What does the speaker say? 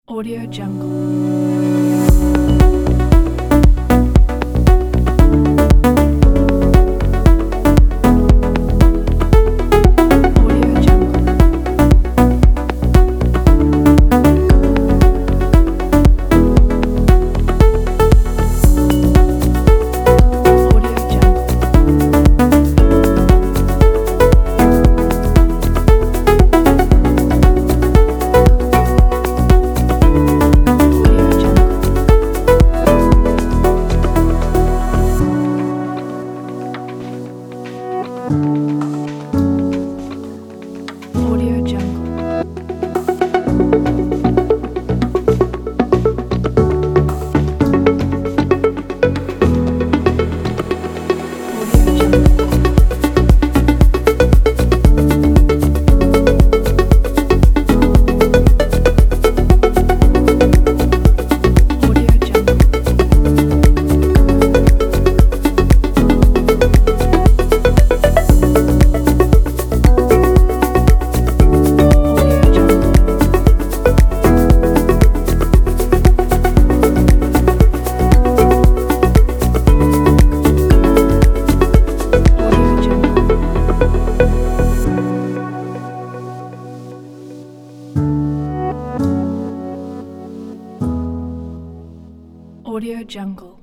Audio Jungle. Audio Jungle. Audio Jungle. Audio Jungle. Audio Jungle. Audio Jungle. Audio Jungle. Audio Jungle. Audio Jungle. Audio Jungle.